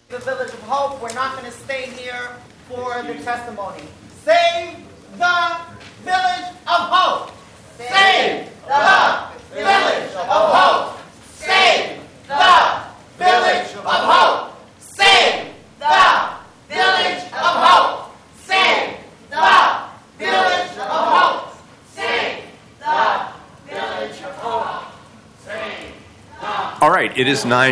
The Village of Hope. We're not going to stay here for the testimony. Save the Village of Hope. Save the Village of Hope. Save the Village of Hope. Save the Village of Hope. Save the Village of Hope. Save the Village of Hope. Save the. All right, it is 9.